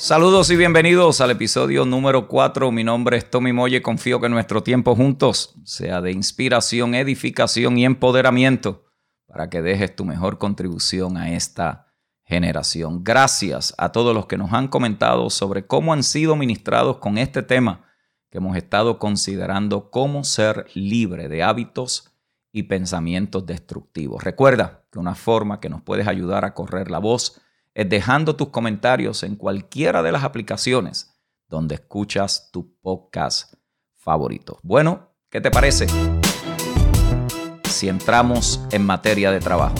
Saludos y bienvenidos al episodio número 4. Mi nombre es Tommy Molle. Confío que nuestro tiempo juntos sea de inspiración, edificación y empoderamiento para que dejes tu mejor contribución a esta generación. Gracias a todos los que nos han comentado sobre cómo han sido ministrados con este tema que hemos estado considerando: cómo ser libre de hábitos y pensamientos destructivos. Recuerda que una forma que nos puedes ayudar a correr la voz es dejando tus comentarios en cualquiera de las aplicaciones donde escuchas tu podcast favorito. Bueno, ¿qué te parece si entramos en materia de trabajo?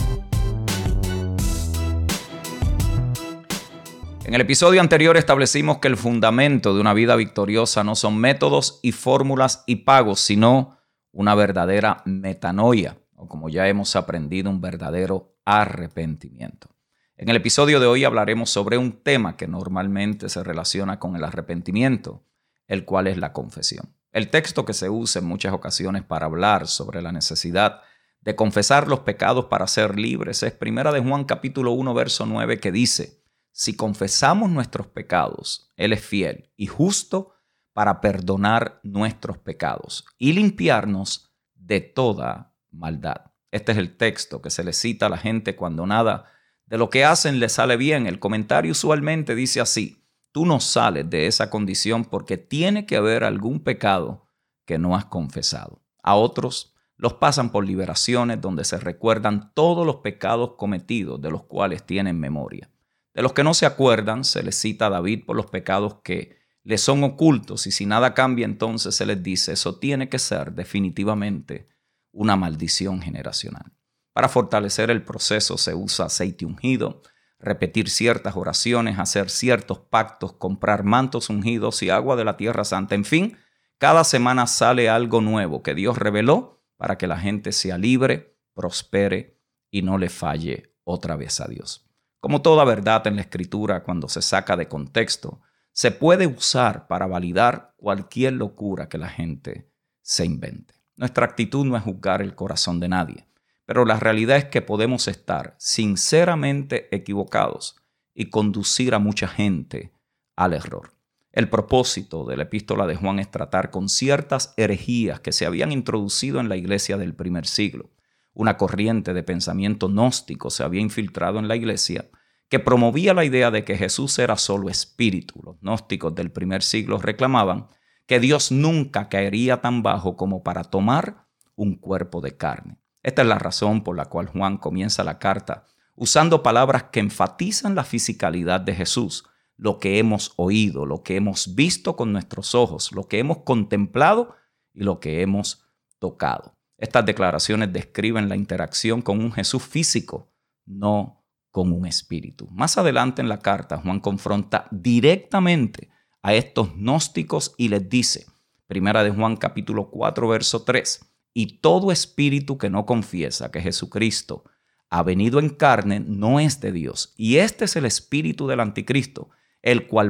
En el episodio anterior establecimos que el fundamento de una vida victoriosa no son métodos y fórmulas y pagos, sino una verdadera metanoia, o como ya hemos aprendido, un verdadero arrepentimiento. En el episodio de hoy hablaremos sobre un tema que normalmente se relaciona con el arrepentimiento, el cual es la confesión. El texto que se usa en muchas ocasiones para hablar sobre la necesidad de confesar los pecados para ser libres es 1 de Juan capítulo 1, verso 9, que dice: si confesamos nuestros pecados, Él es fiel y justo para perdonar nuestros pecados y limpiarnos de toda maldad. Este es el texto que se le cita a la gente cuando nada de lo que hacen le sale bien. El comentario usualmente dice así: tú no sales de esa condición porque tiene que haber algún pecado que no has confesado. A otros los pasan por liberaciones donde se recuerdan todos los pecados cometidos de los cuales tienen memoria. De los que no se acuerdan se les cita a David por los pecados que les son ocultos, y si nada cambia entonces se les dice: eso tiene que ser definitivamente una maldición generacional. Para fortalecer el proceso se usa aceite ungido, repetir ciertas oraciones, hacer ciertos pactos, comprar mantos ungidos y agua de la Tierra Santa. En fin, cada semana sale algo nuevo que Dios reveló para que la gente sea libre, prospere y no le falle otra vez a Dios. Como toda verdad en la Escritura, cuando se saca de contexto, se puede usar para validar cualquier locura que la gente se invente. Nuestra actitud no es juzgar el corazón de nadie, pero la realidad es que podemos estar sinceramente equivocados y conducir a mucha gente al error. El propósito de la epístola de Juan es tratar con ciertas herejías que se habían introducido en la iglesia del primer siglo. Una corriente de pensamiento gnóstico se había infiltrado en la iglesia que promovía la idea de que Jesús era solo espíritu. Los gnósticos del primer siglo reclamaban que Dios nunca caería tan bajo como para tomar un cuerpo de carne. Esta es la razón por la cual Juan comienza la carta usando palabras que enfatizan la fisicalidad de Jesús, lo que hemos oído, lo que hemos visto con nuestros ojos, lo que hemos contemplado y lo que hemos tocado. Estas declaraciones describen la interacción con un Jesús físico, no con un espíritu. Más adelante en la carta, Juan confronta directamente a estos gnósticos y les dice, 1 de Juan capítulo 4, verso 3, y todo espíritu que no confiesa que Jesucristo ha venido en carne no es de Dios. Y este es el espíritu del anticristo, el cual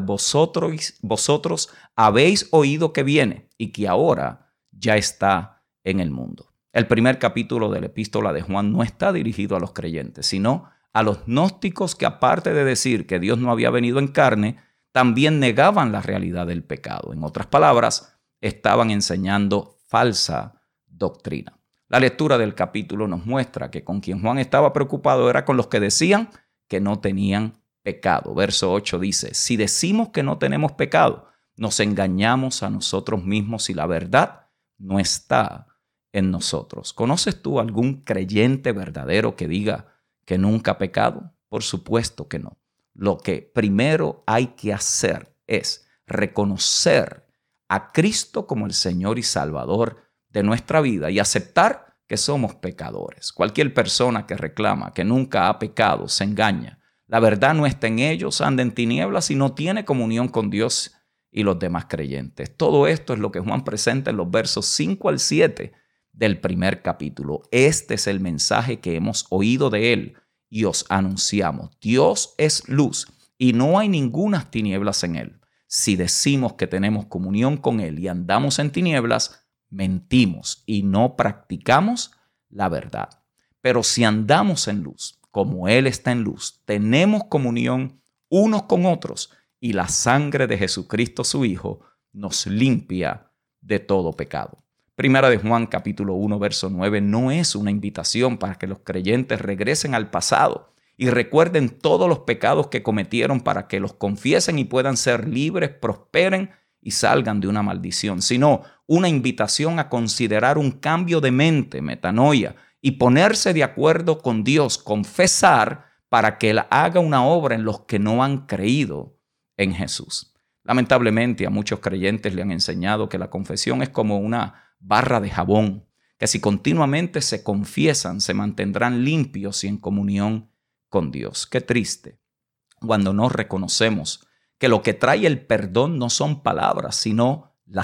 vosotros habéis oído que viene y que ahora ya está en el mundo. El primer capítulo de la epístola de Juan no está dirigido a los creyentes, sino a los gnósticos que, aparte de decir que Dios no había venido en carne, también negaban la realidad del pecado. En otras palabras, estaban enseñando falsa doctrina. La lectura del capítulo nos muestra que con quien Juan estaba preocupado era con los que decían que no tenían pecado. Verso 8 dice: si decimos que no tenemos pecado, nos engañamos a nosotros mismos y la verdad no está en nosotros. ¿Conoces tú algún creyente verdadero que diga que nunca ha pecado? Por supuesto que no. Lo que primero hay que hacer es reconocer a Cristo como el Señor y Salvador de nuestra vida y aceptar que somos pecadores. Cualquier persona que reclama que nunca ha pecado se engaña. La verdad no está en ellos, anda en tinieblas y no tiene comunión con Dios y los demás creyentes. Todo esto es lo que Juan presenta en los versos 5 al 7 del primer capítulo. Este es el mensaje que hemos oído de Él y os anunciamos. Dios es luz y no hay ninguna tinieblas en Él. Si decimos que tenemos comunión con Él y andamos en tinieblas, mentimos y no practicamos la verdad. Pero si andamos en luz, como Él está en luz, tenemos comunión unos con otros y la sangre de Jesucristo su Hijo nos limpia de todo pecado. Primera de Juan capítulo 1 verso 9 no es una invitación para que los creyentes regresen al pasado y recuerden todos los pecados que cometieron para que los confiesen y puedan ser libres, prosperen y salgan de una maldición, sino una invitación a considerar un cambio de mente, metanoia, y ponerse de acuerdo con Dios, confesar para que Él haga una obra en los que no han creído en Jesús. Lamentablemente a muchos creyentes le han enseñado que la confesión es como una barra de jabón, que si continuamente se confiesan se mantendrán limpios y en comunión con Dios. Qué triste cuando no reconocemos que lo que trae el perdón no son palabras, sino la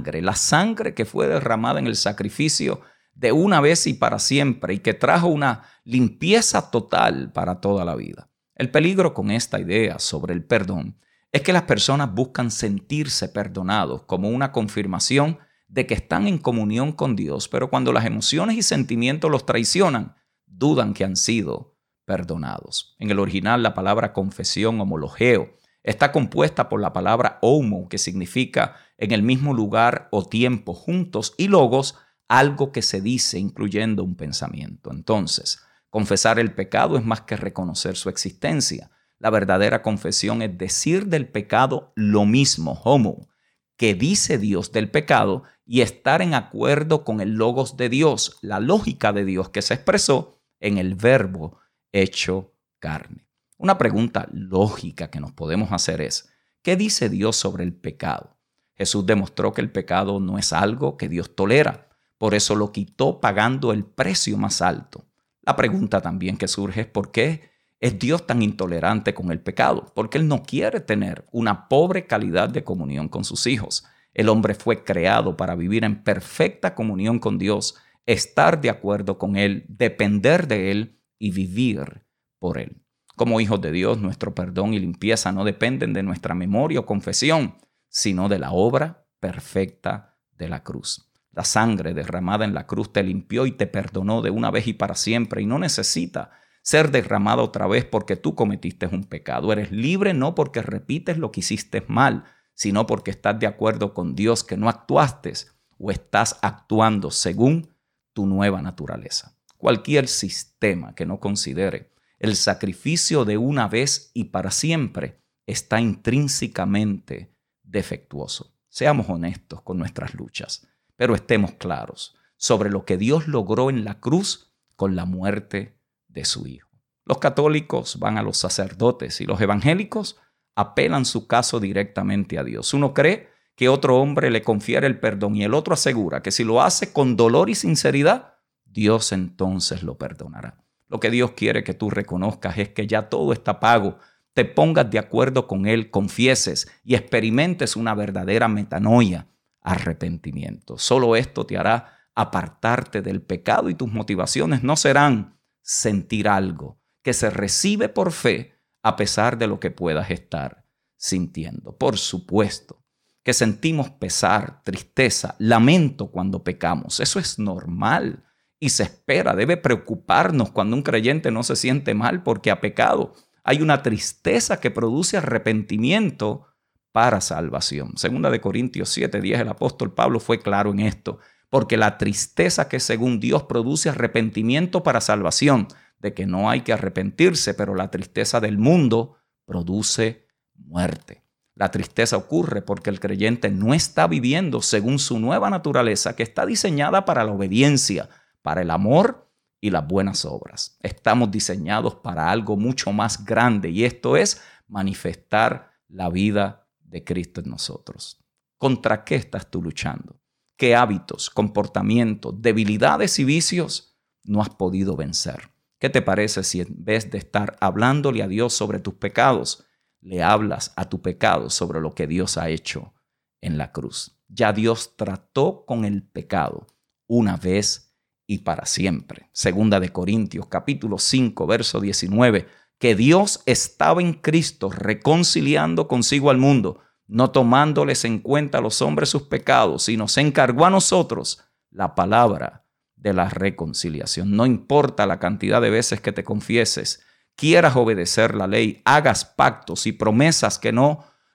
sangre que fue derramada en el sacrificio de una vez y para siempre y que trajo una limpieza total para toda la vida. El peligro con esta idea sobre el perdón es que las personas buscan sentirse perdonados como una confirmación de que están en comunión con Dios, pero cuando las emociones y sentimientos los traicionan, dudan que han sido perdonados. En el original, la palabra confesión, homologeo, está compuesta por la palabra homo, que significa en el mismo lugar o tiempo juntos, y logos, algo que se dice, incluyendo un pensamiento. Entonces, confesar el pecado es más que reconocer su existencia. La verdadera confesión es decir del pecado lo mismo, homo, que dice Dios del pecado y estar en acuerdo con el logos de Dios, la lógica de Dios que se expresó en el verbo hecho carne. Una pregunta lógica que nos podemos hacer es, ¿qué dice Dios sobre el pecado? Jesús demostró que el pecado no es algo que Dios tolera, por eso lo quitó pagando el precio más alto. La pregunta también que surge es ¿por qué es Dios tan intolerante con el pecado? Porque Él no quiere tener una pobre calidad de comunión con sus hijos. El hombre fue creado para vivir en perfecta comunión con Dios, estar de acuerdo con Él, depender de Él y vivir por Él. Como hijos de Dios, nuestro perdón y limpieza no dependen de nuestra memoria o confesión, sino de la obra perfecta de la cruz. La sangre derramada en la cruz te limpió y te perdonó de una vez y para siempre y no necesita ser derramada otra vez porque tú cometiste un pecado. Eres libre no porque repites lo que hiciste mal, sino porque estás de acuerdo con Dios que no actuaste o estás actuando según tu nueva naturaleza. Cualquier sistema que no considere el sacrificio de una vez y para siempre está intrínsecamente defectuoso. Seamos honestos con nuestras luchas, pero estemos claros sobre lo que Dios logró en la cruz con la muerte de su Hijo. Los católicos van a los sacerdotes y los evangélicos apelan su caso directamente a Dios. Uno cree que otro hombre le confiere el perdón y el otro asegura que si lo hace con dolor y sinceridad, Dios entonces lo perdonará. Lo que Dios quiere que tú reconozcas es que ya todo está pago, te pongas de acuerdo con Él, confieses y experimentes una verdadera metanoia, arrepentimiento. Solo esto te hará apartarte del pecado y tus motivaciones no serán sentir algo que se recibe por fe a pesar de lo que puedas estar sintiendo. Por supuesto que sentimos pesar, tristeza, lamento cuando pecamos. Eso es normal y se espera. Debe preocuparnos cuando un creyente no se siente mal porque ha pecado. Hay una tristeza que produce arrepentimiento para salvación. Segunda de Corintios 7:10, el apóstol Pablo fue claro en esto. Porque la tristeza que según Dios produce arrepentimiento para salvación, de que no hay que arrepentirse, pero la tristeza del mundo produce muerte. La tristeza ocurre porque el creyente no está viviendo según su nueva naturaleza que está diseñada para la obediencia, para el amor y las buenas obras. Estamos diseñados para algo mucho más grande y esto es manifestar la vida de Cristo en nosotros. ¿Contra qué estás tú luchando? ¿Qué hábitos, comportamientos, debilidades y vicios no has podido vencer? ¿Qué te parece si en vez de estar hablándole a Dios sobre tus pecados, le hablas a tu pecado sobre lo que Dios ha hecho en la cruz? Ya Dios trató con el pecado una vez y para siempre. Segunda de Corintios capítulo 5, verso 19, que Dios estaba en Cristo reconciliando consigo al mundo, no tomándoles en cuenta a los hombres sus pecados, y nos encargó a nosotros la palabra de la reconciliación. No importa la cantidad de veces que te confieses, quieras obedecer la ley, hagas pactos y promesas que no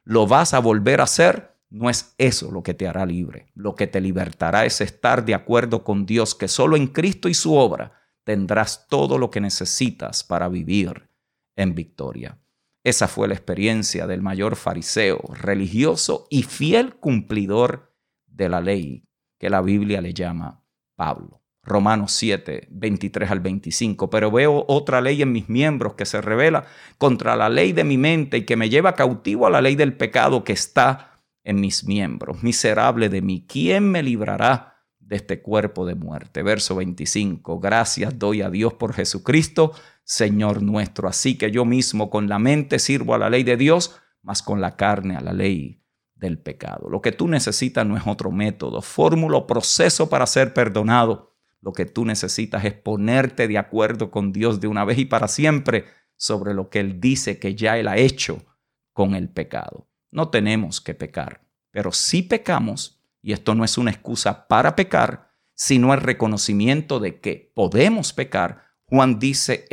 lo vas a volver a hacer. No es eso lo que te hará libre. Lo que te libertará es estar de acuerdo con Dios, que solo en Cristo y su obra tendrás todo lo que necesitas para vivir en victoria. Esa fue la experiencia del mayor fariseo, religioso y fiel cumplidor de la ley, que la Biblia le llama Pablo. Romanos 7, 23 al 25. Pero veo otra ley en mis miembros que se rebela contra la ley de mi mente y que me lleva cautivo a la ley del pecado que está en mis miembros. Miserable de mí, ¿quién me librará de este cuerpo de muerte? Verso 25. Gracias doy a Dios por Jesucristo, Señor nuestro. Así que yo mismo con la mente sirvo a la ley de Dios, mas con la carne a la ley del pecado. Lo que tú necesitas no es otro método, fórmula o proceso para ser perdonado. Lo que tú necesitas es ponerte de acuerdo con Dios de una vez y para siempre sobre lo que Él dice que ya Él ha hecho con el pecado. No tenemos que pecar, pero sí pecamos, y esto no es una excusa para pecar, sino el reconocimiento de que podemos pecar. Juan dice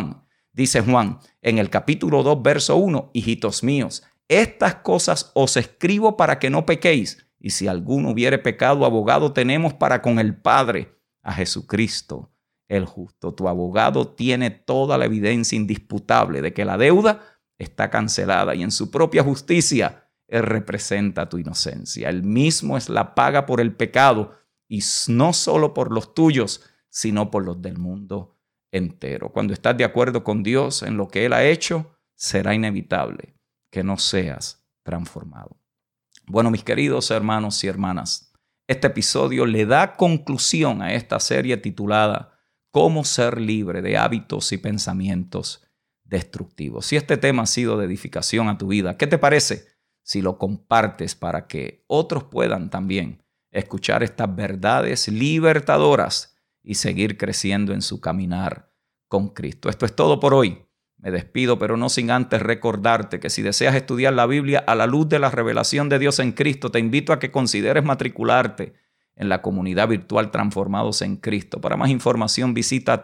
Juan en el capítulo 2, verso 1, hijitos míos, estas cosas os escribo para que no pequéis, y si alguno hubiere pecado, abogado tenemos para con el Padre, a Jesucristo el justo. Tu abogado tiene toda la evidencia indisputable de que la deuda está cancelada y en su propia justicia Él representa tu inocencia. Él mismo es la paga por el pecado y no solo por los tuyos, sino por los del mundo entero. Cuando estás de acuerdo con Dios en lo que Él ha hecho, será inevitable que no seas transformado. Bueno, mis queridos hermanos y hermanas, este episodio le da conclusión a esta serie titulada Cómo ser libre de hábitos y pensamientos destructivos. Si este tema ha sido de edificación a tu vida, ¿qué te parece si lo compartes para que otros puedan también escuchar estas verdades libertadoras y seguir creciendo en su caminar con Cristo? Esto es todo por hoy. Me despido, pero no sin antes recordarte que si deseas estudiar la Biblia a la luz de la revelación de Dios en Cristo, te invito a que consideres matricularte en la comunidad virtual Transformados en Cristo. Para más información visita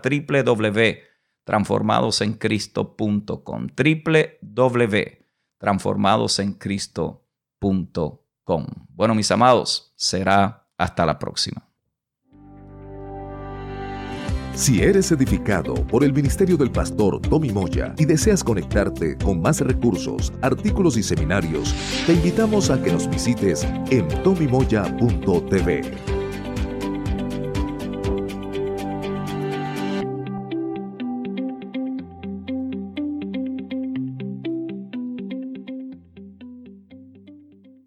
www.transformadosencristo.com www.transformadosencristo.com. Bueno, mis amados, será hasta la próxima. Si eres edificado por el ministerio del pastor Tommy Moya y deseas conectarte con más recursos, artículos y seminarios, te invitamos a que nos visites en tommymoya.tv.